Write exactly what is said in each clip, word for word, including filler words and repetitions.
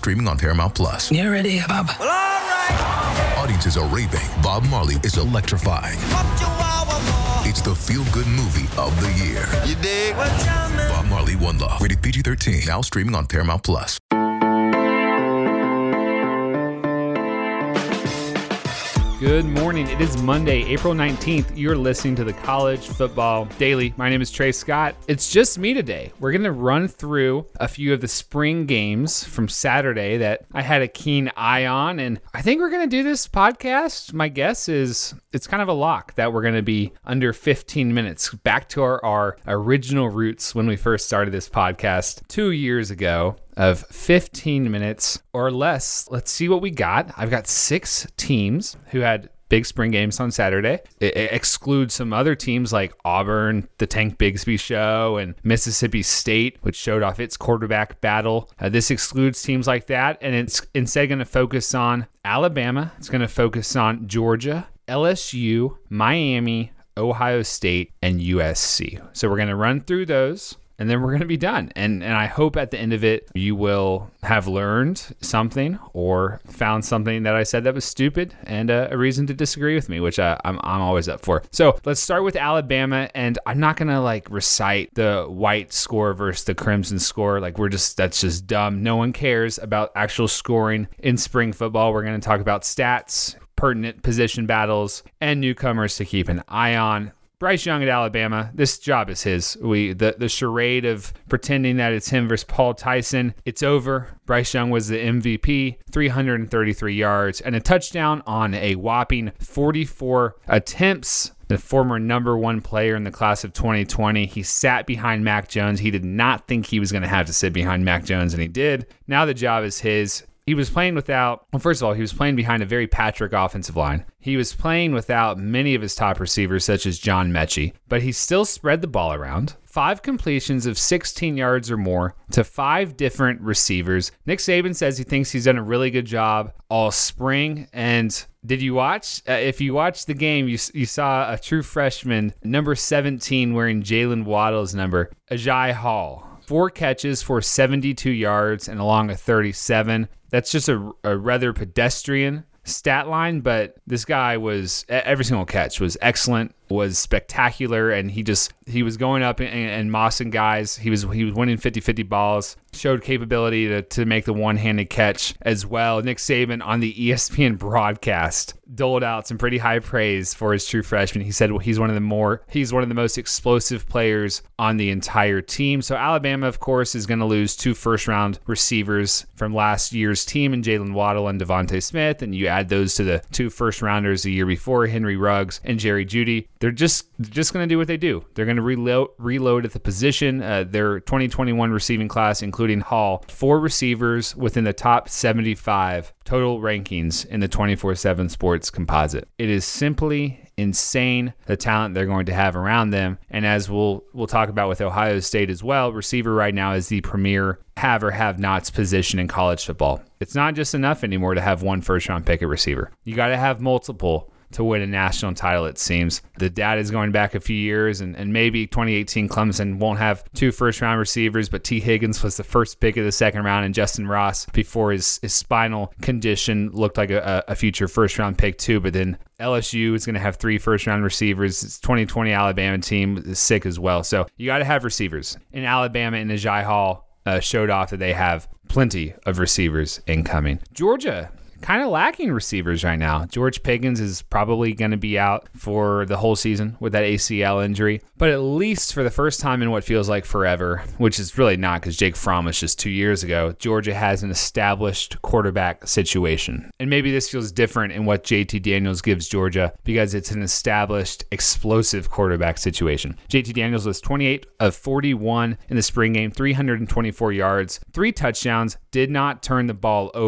streaming on Paramount Plus. You ready, Bob? Well, all right. Audiences are raving. Bob Marley is electrifying. It's the feel-good movie of the year. You dig? Bob Marley, One Love. Rated P G thirteen. Now streaming on Paramount Plus. Good morning. It is Monday, April nineteenth. You're listening to the College Football Daily. My name is Trey Scott. It's just me today. We're going to run through a few of the spring games from Saturday that I had a keen eye on, and I think we're going to do this podcast. My guess is it's kind of a lock that we're going to be under fifteen minutes, back to our, our original roots when we first started this podcast two years ago. Of fifteen minutes or less. Let's see what we got. I've got six teams who had big spring games on Saturday. It, it excludes some other teams like Auburn, the Tank Bigsby Show, and Mississippi State, which showed off its quarterback battle. Uh, this excludes teams like that, and it's instead going to focus on Alabama. It's going to focus on Georgia, L S U, Miami, Ohio State, and U S C. So we're going to run through those. And then we're going to be done. And and I hope at the end of it, you will have learned something or found something that I said that was stupid and uh, a reason to disagree with me, which I, I'm I'm always up for. So let's start with Alabama. And I'm not going to like recite the white score versus the crimson score. Like we're just, that's just dumb. No one cares about actual scoring in spring football. We're going to talk about stats, pertinent position battles, and newcomers to keep an eye on. Bryce Young at Alabama, this job is his. We the, the charade of pretending that it's him versus Paul Tyson, it's over. Bryce Young was the M V P, three hundred thirty-three yards and a touchdown on a whopping forty-four attempts. The former number one player in the class of twenty twenty. He sat behind Mac Jones. He did not think he was going to have to sit behind Mac Jones, and he did. Now the job is his. He was playing without, well, first of all, he was playing behind a very Patrick offensive line. He was playing without many of his top receivers, such as John Mechie, but he still spread the ball around. Five completions of sixteen yards or more to five different receivers. Nick Saban says he thinks he's done a really good job all spring. And did you watch? Uh, if you watched the game, you you saw a true freshman, number seventeen, wearing Jalen Waddle's number, Agiye Hall. Four catches for seventy-two yards and along a thirty-seven. That's just a, a rather pedestrian stat line, but this guy was, every single catch was excellent, was spectacular, and he just, he was going up and, and mossing guys. He was he was winning fifty-fifty balls, showed capability to, to make the one-handed catch as well. Nick Saban on the E S P N broadcast doled out some pretty high praise for his true freshman. He said well, he's one of the more he's one of the most explosive players on the entire team. So Alabama, of course, is going to lose two first-round receivers from last year's team in Jalen Waddle and Devontae Smith, and you add those to the two first-rounders the year before, Henry Ruggs and Jerry Jeudy. They're just they're just going to do what they do. They're going to reload reload at the position. Uh, their twenty twenty-one receiving class, including Hall, four receivers within the top seventy-five total rankings in the twenty-four seven Sports composite. It is simply insane the talent they're going to have around them. And as we'll we'll talk about with Ohio State as well, receiver right now is the premier have or have nots position in college football. It's not just enough anymore to have one first round pick at receiver. You got to have multiple to win a national title, it seems. The data is going back a few years, and, and maybe twenty eighteen Clemson won't have two first-round receivers, but T. Higgins was the first pick of the second round, and Justin Ross, before his, his spinal condition, looked like a, a future first-round pick too, but then L S U is going to have three first-round receivers. It's twenty twenty Alabama team is sick as well. So you got to have receivers. In Alabama, and Agiye Hall uh, showed off that they have plenty of receivers incoming. Georgia, kind of lacking receivers right now. George Pickens is probably going to be out for the whole season with that A C L injury. But at least for the first time in what feels like forever, which is really not because Jake Fromm was just two years ago, Georgia has an established quarterback situation. And maybe this feels different in what J T Daniels gives Georgia because it's an established, explosive quarterback situation. J T Daniels was twenty-eight of forty-one in the spring game, three hundred twenty-four yards, three touchdowns, did not turn the ball over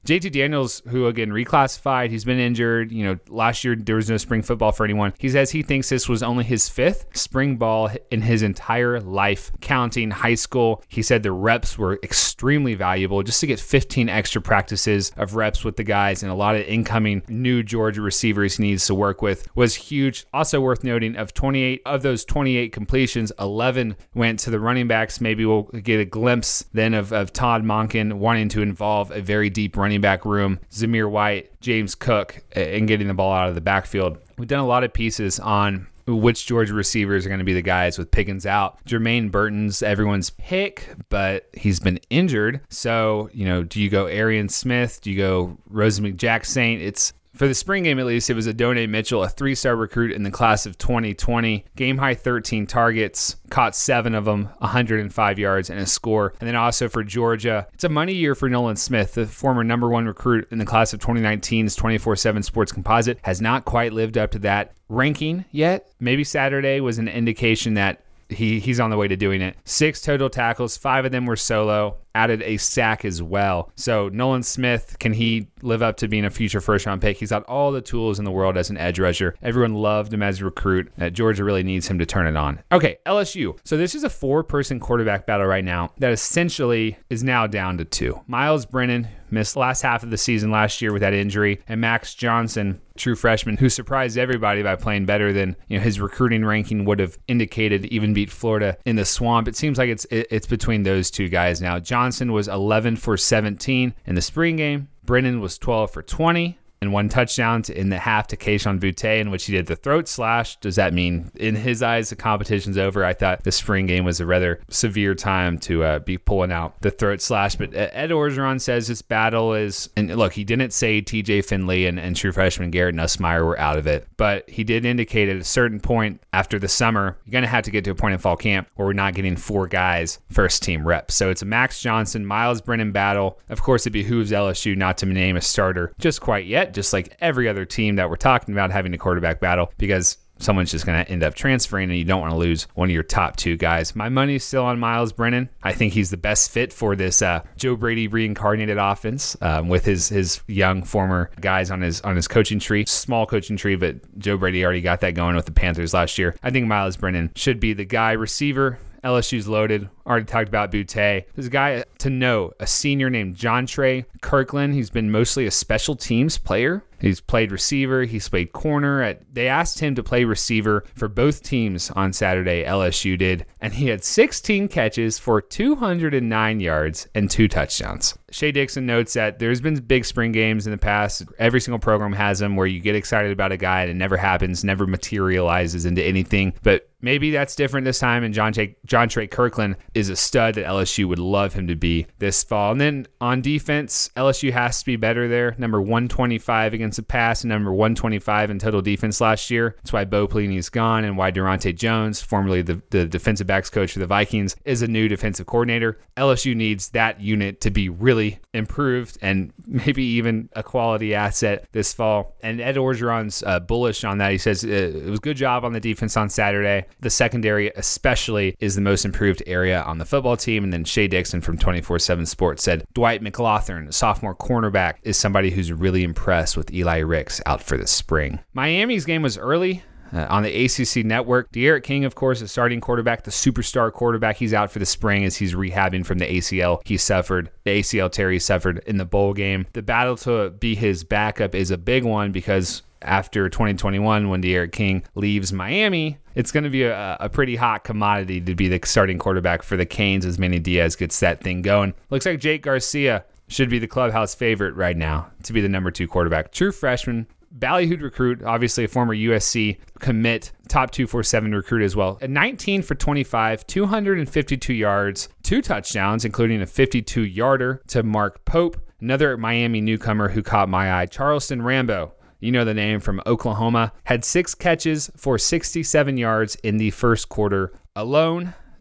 J T Daniels, who again reclassified, he's been injured. You know, last year there was no spring football for anyone. He says he thinks this was only his fifth spring ball in his entire life, counting high school. He said the reps were extremely valuable just to get fifteen extra practices of reps with the guys, and a lot of incoming new Georgia receivers he needs to work with was huge. Also worth noting, of twenty-eight of those twenty-eight completions, eleven went to the running backs. Maybe we'll get a glimpse then of, of Todd Monken wanting to involve a very deep running back room, Zamir White, James Cook, and getting the ball out of the backfield. We've done a lot of pieces on which Georgia receivers are going to be the guys with Pickens out. Jermaine Burton's everyone's pick, but he's been injured. So, you know, do you go Arian Smith? Do you go Rosie McJack-Saint? It's For the spring game, at least, it was Adonai Mitchell, a three-star recruit in the class of twenty twenty. Game-high thirteen targets, caught seven of them, one hundred five yards, and a score. And then also for Georgia, it's a money year for Nolan Smith, the former number one recruit in the class of twenty nineteen's twenty-four seven Sports Composite. Has not quite lived up to that ranking yet. Maybe Saturday was an indication that he he's on the way to doing it. Six total tackles, five of them were solo. Added a sack as well. So Nolan Smith, can he live up to being a future first-round pick? He's got all the tools in the world as an edge rusher. Everyone loved him as a recruit. Uh, Georgia really needs him to turn it on. Okay, L S U. So this is a four-person quarterback battle right now that essentially is now down to two. Miles Brennan missed the last half of the season last year with that injury, and Max Johnson, true freshman, who surprised everybody by playing better than you know his recruiting ranking would have indicated, even beat Florida in the swamp. It seems like it's it, it's between those two guys now. Johnson was eleven for seventeen in the spring game. Brennan was twelve for twenty. And one touchdown to, in the half to Kayshon Boutte, in which he did the throat slash. Does that mean, in his eyes, the competition's over? I thought the spring game was a rather severe time to uh, be pulling out the throat slash. But Ed Orgeron says this battle is, and look, he didn't say T J Finley and, and true freshman Garrett Nussmeier were out of it, but he did indicate at a certain point after the summer, you're going to have to get to a point in fall camp where we're not getting four guys first team reps. So it's a Max Johnson, Miles Brennan battle. Of course, it behooves L S U not to name a starter just quite yet, just like every other team that we're talking about having a quarterback battle, because someone's just going to end up transferring and you don't want to lose one of your top two guys. My money's still on Miles Brennan. I think he's the best fit for this uh, Joe Brady reincarnated offense um, with his his young former guys on his on his coaching tree. Small coaching tree, but Joe Brady already got that going with the Panthers last year. I think Miles Brennan should be the guy. Receiver, L S U's loaded. Already talked about Boutte. There's a guy to know, a senior named Jontre Kirkland. He's been mostly a special teams player. He's played receiver. He's played corner. At, they asked him to play receiver for both teams on Saturday. L S U did. And he had sixteen catches for two hundred nine yards and two touchdowns. Shea Dixon notes that there's been big spring games in the past. Every single program has them where you get excited about a guy and it never happens, never materializes into anything. But maybe that's different this time, and Jontre, Jontre Kirkland is a stud that L S U would love him to be this fall. And then on defense, L S U has to be better there. Number one twenty-five against the pass and number one twenty-five in total defense last year. That's why Bo Pelini's gone and why Durante Jones, formerly the, the defensive backs coach for the Vikings, is a new defensive coordinator. L S U needs that unit to be really improved and maybe even a quality asset this fall. And Ed Orgeron's uh, bullish on that. He says uh, it was a good job on the defense on Saturday. The secondary especially is the most improved area on the football team. And then Shea Dixon from twenty-four seven Sports said Dwight McLaughlin, sophomore cornerback, is somebody who's really impressed with Eli Ricks out for the spring. Miami's game was early. Uh, on the A C C network. D'Eriq King, of course, is starting quarterback, the superstar quarterback. He's out for the spring as he's rehabbing from the A C L he suffered, the A C L tear he suffered in the bowl game. The battle to be his backup is a big one because after twenty twenty-one, when D'Eriq King leaves Miami, it's going to be a, a pretty hot commodity to be the starting quarterback for the Canes as Manny Diaz gets that thing going. Looks like Jake Garcia should be the clubhouse favorite right now to be the number two quarterback. True freshman, ballyhooed recruit, obviously a former U S C commit, top two forty-seven recruit as well. At nineteen for twenty-five, two hundred fifty-two yards, two touchdowns, including a fifty-two yarder to Mark Pope, another Miami newcomer who caught my eye, Charleston Rambo. You know the name, from Oklahoma, had six catches for sixty-seven yards in the first quarter alone.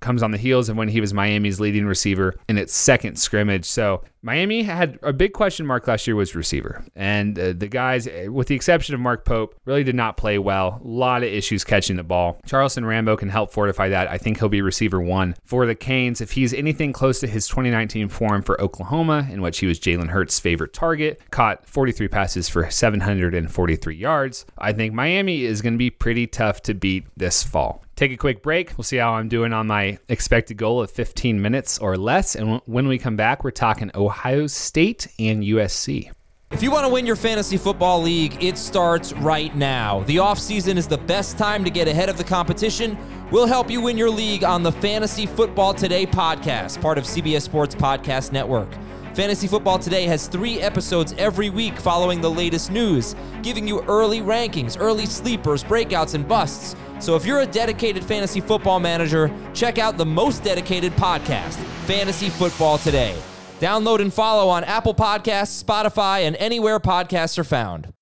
comes on the heels of when he was Miami's leading receiver in its second scrimmage. So Miami had a big question mark last year was receiver. And uh, the guys, with the exception of Mark Pope, really did not play well. A lot of issues catching the ball. Charleston Rambo can help fortify that. I think he'll be receiver one for the Canes. If he's anything close to his twenty nineteen form for Oklahoma, in which he was Jalen Hurts' favorite target, caught forty-three passes for seven hundred forty-three yards, I think Miami is going to be pretty tough to beat this fall. Take a quick break. We'll see how I'm doing on my expected goal of fifteen minutes or less. And when we come back, we're talking Ohio State and U S C. If you want to win your fantasy football league, it starts right now. The offseason is the best time to get ahead of the competition. We'll help you win your league on the Fantasy Football Today podcast, part of C B S Sports Podcast Network. Fantasy Football Today has three episodes every week following the latest news, giving you early rankings, early sleepers, breakouts, and busts. So if you're a dedicated fantasy football manager, check out the most dedicated podcast, Fantasy Football Today. Download and follow on Apple Podcasts, Spotify, and anywhere podcasts are found.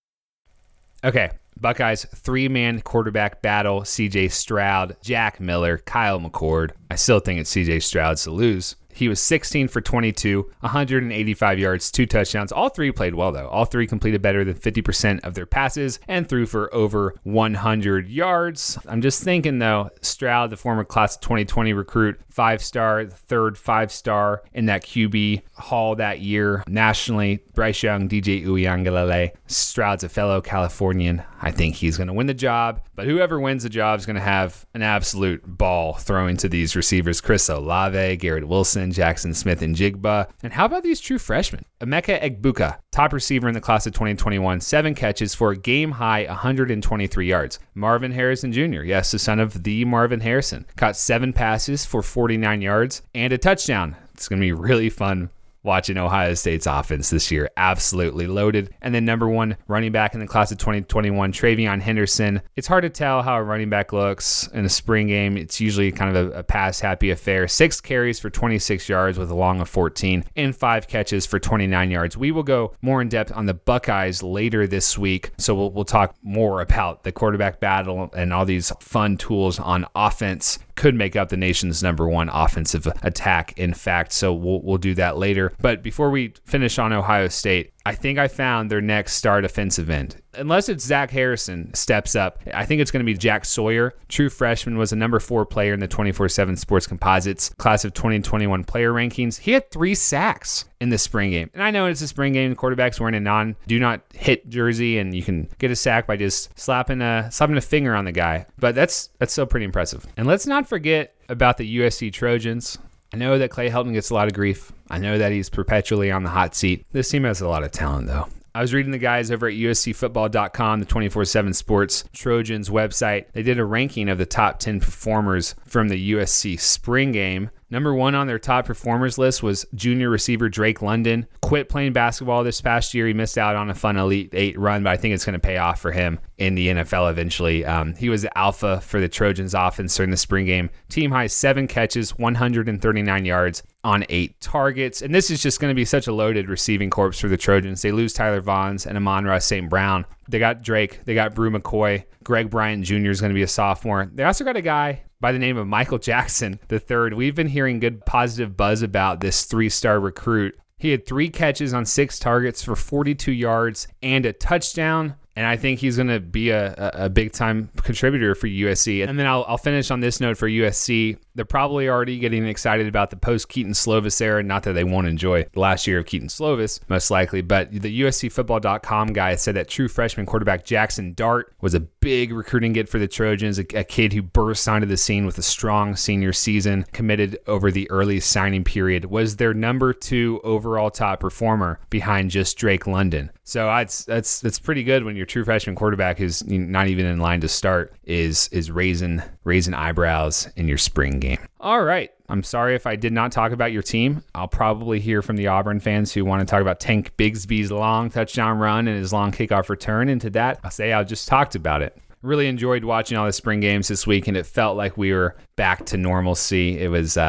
Okay, Buckeyes three-man quarterback battle, C J Stroud, Jack Miller, Kyle McCord. I still think it's C J Stroud's to lose. He was sixteen for twenty-two, one hundred eighty-five yards, two touchdowns. All three played well, though. All three completed better than fifty percent of their passes and threw for over one hundred yards. I'm just thinking, though, Stroud, the former class of twenty twenty recruit, five-star, the third five-star in that Q B haul that year nationally. Bryce Young, D J Uiagalelei. Stroud's a fellow Californian. I think he's going to win the job, but whoever wins the job is going to have an absolute ball throwing to these receivers. Chris Olave, Garrett Wilson, Jackson Smith, and Jigba. And how about these true freshmen? Emeka Egbuka, top receiver in the class of twenty twenty-one, seven catches for a game-high one hundred twenty-three yards. Marvin Harrison Junior, yes, the son of the Marvin Harrison, caught seven passes for forty-nine yards and a touchdown. It's going to be really fun watching Ohio State's offense this year. Absolutely loaded. And then number one running back in the class of twenty twenty-one, Travion Henderson. It's hard to tell how a running back looks in a spring game. It's usually kind of a, a pass-happy affair. Six carries for twenty-six yards with a long of fourteen and five catches for twenty-nine yards. We will go more in depth on the Buckeyes later this week. So we'll, we'll talk more about the quarterback battle and all these fun tools on offense. Could make up the nation's number one offensive attack, in fact. So we'll we'll do that later. But before we finish on Ohio State, I think I found their next star defensive end. Unless it's Zach Harrison steps up, I think it's going to be Jack Sawyer. True freshman, was a number four player in the twenty-four seven Sports Composites class of twenty twenty-one player rankings. He had three sacks in the spring game. And I know it's a spring game. The quarterback's wearing a non-do not hit jersey, and you can get a sack by just slapping a, slapping a finger on the guy. But that's that's still pretty impressive. And let's not forget about the U S C Trojans. I know that Clay Helton gets a lot of grief. I know that he's perpetually on the hot seat. This team has a lot of talent, though. I was reading the guys over at U S C football dot com, the twenty-four seven Sports Trojans website. They did a ranking of the top ten performers from the U S C spring game. Number one on their top performers list was junior receiver Drake London. Quit playing basketball this past year. He missed out on a fun Elite Eight run, but I think it's going to pay off for him in the N F L eventually. Um, he was the alpha for the Trojans offense during the spring game. Team high seven catches, one hundred thirty-nine yards on eight targets. And this is just going to be such a loaded receiving corps for the Trojans. They lose Tyler Vaughns and Amon-Ra Saint Brown. They got Drake. They got Brew McCoy. Greg Bryant Junior is going to be a sophomore. They also got a guy by the name of Michael Jackson the third. We've been hearing good positive buzz about this three-star recruit. He had three catches on six targets for forty-two yards and a touchdown. And I think he's going to be a, a, a big-time contributor for U S C. And then I'll, I'll finish on this note for U S C. They're probably already getting excited about the post-Keaton Slovis era. Not that they won't enjoy the last year of Keaton Slovis, most likely. But the U S C football dot com guy said that true freshman quarterback Jackson Dart was a big recruiting get for the Trojans, a, a kid who burst onto the scene with a strong senior season, committed over the early signing period, was their number two overall top performer behind just Drake London. So that's that's that's pretty good when your true freshman quarterback who's not even in line to start is is raising raising eyebrows in your spring game. All right. I'm sorry if I did not talk about your team. I'll probably hear from the Auburn fans who want to talk about Tank Bigsby's long touchdown run and his long kickoff return. And to that, I'll say I just talked about it. Really enjoyed watching all the spring games this week, and it felt like we were back to normalcy. It was uh,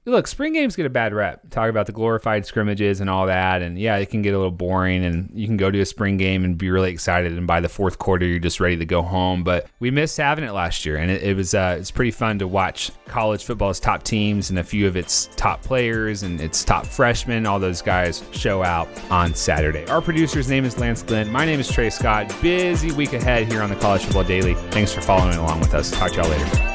Look, spring games get a bad rep. Talk about the glorified scrimmages and all that. And yeah, it can get a little boring, and you can go to a spring game and be really excited. And by the fourth quarter, you're just ready to go home. But we missed having it last year. And it, it was uh, it's pretty fun to watch college football's top teams and a few of its top players and its top freshmen, all those guys show out on Saturday. Our producer's name is Lance Glenn. My name is Trey Scott. Busy week ahead here on the College Football Daily. Thanks for following along with us. Talk to y'all later.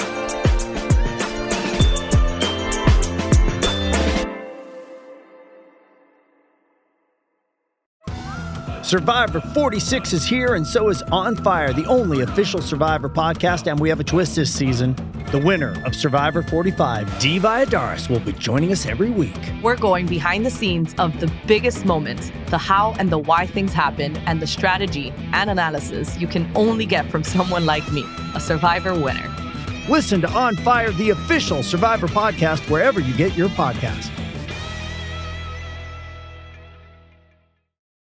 Survivor forty-six is here, and so is On Fire, the only official Survivor podcast, and we have a twist this season. The winner of Survivor forty-five, Dee Valladares, will be joining us every week. We're going behind the scenes of the biggest moments, the how and the why things happen, and the strategy and analysis you can only get from someone like me, a Survivor winner. Listen to On Fire, the official Survivor podcast, wherever you get your podcasts.